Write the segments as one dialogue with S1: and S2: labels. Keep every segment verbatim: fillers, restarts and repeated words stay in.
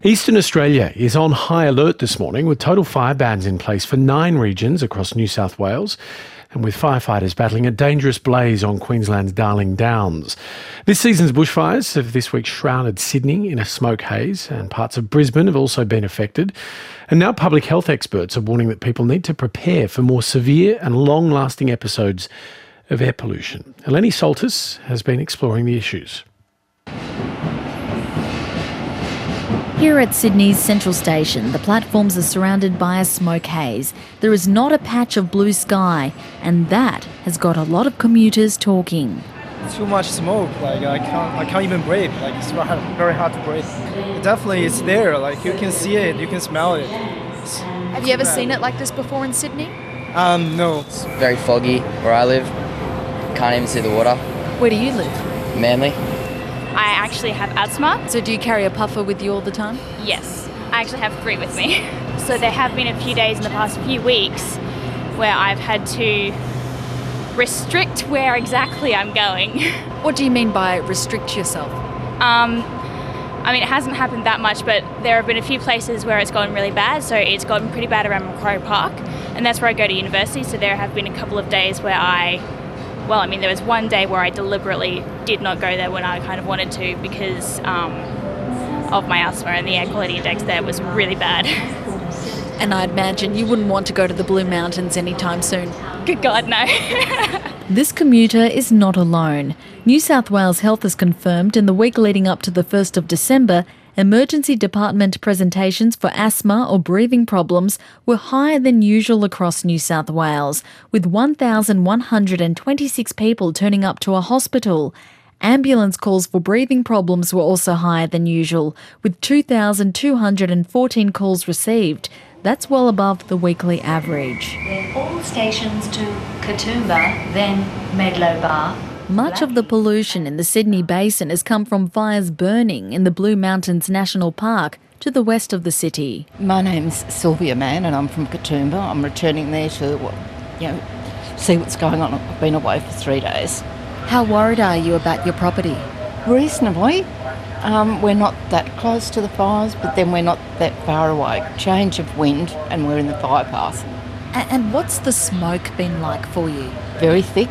S1: Eastern Australia is on high alert this morning with total fire bans in place for nine regions across New South Wales and with firefighters battling a dangerous blaze on Queensland's Darling Downs. This season's bushfires have this week shrouded Sydney in a smoke haze and parts of Brisbane have also been affected. And now public health experts are warning that people need to prepare for more severe and long-lasting episodes of air pollution. Eleni Soltis has been exploring the issues.
S2: Here at Sydney's Central Station, the platforms are surrounded by a smoke haze. There is not a patch of blue sky, and that has got a lot of commuters talking.
S3: Too much smoke, like I can't, I can't even breathe. Like it's very hard to breathe. Definitely, it's there. Like you can see it, you can smell it. It's
S4: Have you ever bad. seen it like this before in Sydney?
S3: Um, no.
S5: It's very foggy where I live. Can't even see the water.
S4: Where do you live?
S5: Manly.
S6: I actually have asthma.
S4: So do you carry a puffer with you all the time?
S6: Yes, I actually have three with me. So there have been a few days in the past few weeks where I've had to restrict where exactly I'm going.
S4: What do you mean by restrict yourself?
S6: Um, I mean, it hasn't happened that much, but there have been a few places where it's gotten really bad. So it's gotten pretty bad around Macquarie Park, and that's where I go to university. So there have been a couple of days where I Well, I mean, there was one day where I deliberately did not go there when I kind of wanted to because um, of my asthma, and the air quality index there was really bad.
S4: And I'd imagine you wouldn't want to go to the Blue Mountains anytime soon.
S6: Good God, no.
S2: This commuter is not alone. New South Wales Health has confirmed in the week leading up to the first of December, emergency department presentations for asthma or breathing problems were higher than usual across New South Wales, with one thousand one hundred twenty-six people turning up to a hospital. Ambulance calls for breathing problems were also higher than usual, with two thousand two hundred fourteen calls received. That's well above the weekly average.
S7: All stations to Katoomba, then Medlow Bar.
S2: Much of the pollution in the Sydney Basin has come from fires burning in the Blue Mountains National Park to the west of the city.
S8: My name's Sylvia Mann and I'm from Katoomba. I'm returning there to, you know, see what's going on. I've been away for three days.
S4: How worried are you about your property?
S8: Reasonably. Um, we're not that close to the fires, but then we're not that far away. Change of wind and we're in the fire path.
S4: And what's the smoke been like for you?
S8: Very thick.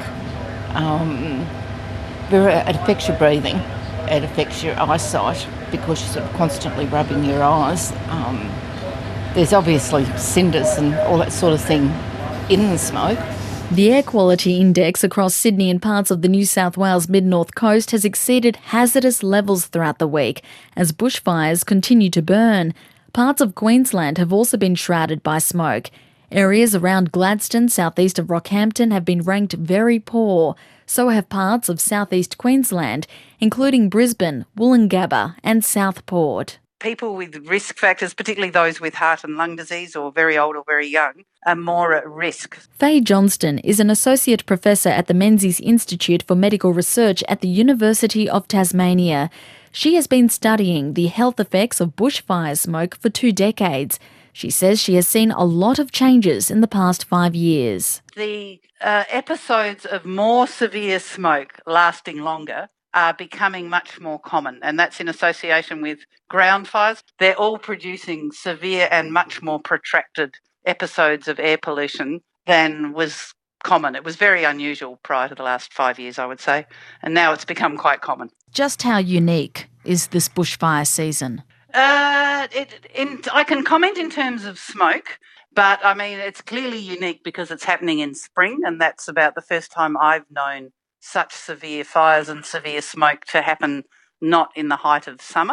S8: Um, very, it affects your breathing, it affects your eyesight because you're sort of constantly rubbing your eyes. Um, there's obviously cinders and all that sort of thing in the smoke.
S2: The air quality index across Sydney and parts of the New South Wales mid-north coast has exceeded hazardous levels throughout the week as bushfires continue to burn. Parts of Queensland have also been shrouded by smoke. Areas around Gladstone, southeast of Rockhampton, have been ranked very poor. So have parts of southeast Queensland, including Brisbane, Woolloongabba and Southport.
S9: People with risk factors, particularly those with heart and lung disease or very old or very young, are more at risk.
S2: Faye Johnston is an associate professor at the Menzies Institute for Medical Research at the University of Tasmania. She has been studying the health effects of bushfire smoke for two decades. She says she has seen a lot of changes in the past five years.
S9: The uh, episodes of more severe smoke lasting longer are becoming much more common, and that's in association with ground fires. They're all producing severe and much more protracted episodes of air pollution than was common. It was very unusual prior to the last five years, I would say, and now it's become quite common.
S2: Just how unique is this bushfire season?
S9: Uh, it, in, I can comment in terms of smoke, but I mean, it's clearly unique because it's happening in spring, and that's about the first time I've known such severe fires and severe smoke to happen not in the height of summer.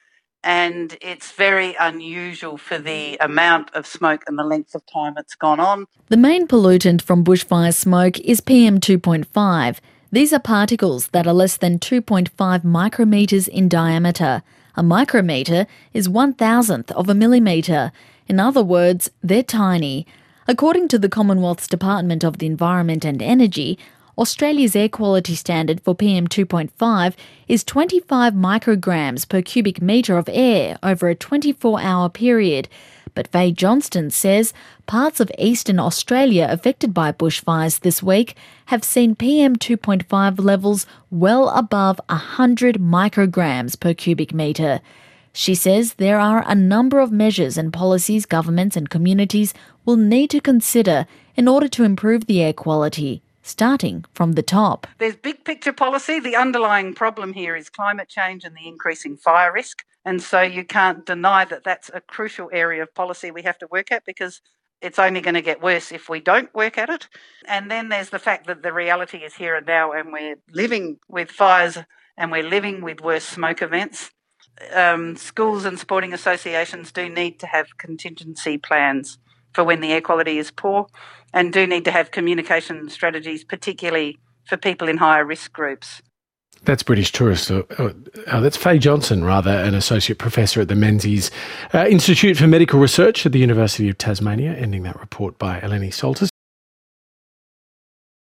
S9: And it's very unusual for the amount of smoke and the length of time it's gone on.
S2: The main pollutant from bushfire smoke is P M two point five. These are particles that are less than two point five micrometres in diameter. A micrometre is one thousandth of a millimetre. In other words, they're tiny. According to the Commonwealth's Department of the Environment and Energy, Australia's air quality standard for P M two point five is twenty-five micrograms per cubic metre of air over a twenty-four hour period. But Faye Johnston says parts of eastern Australia affected by bushfires this week have seen P M two point five levels well above one hundred micrograms per cubic metre. She says there are a number of measures and policies governments and communities will need to consider in order to improve the air quality, starting from the top.
S9: There's big picture policy. The underlying problem here is climate change and the increasing fire risk. And so you can't deny that that's a crucial area of policy we have to work at, because it's only going to get worse if we don't work at it. And then there's the fact that the reality is here and now, and we're living with fires and we're living with worse smoke events. Um, schools and sporting associations do need to have contingency plans for when the air quality is poor, and do need to have communication strategies, particularly for people in higher risk groups.
S1: That's British tourist. Uh, uh, that's Faye Johnson, rather, an associate professor at the Menzies uh, Institute for Medical Research at the University of Tasmania, ending that report by Eleni Soltis.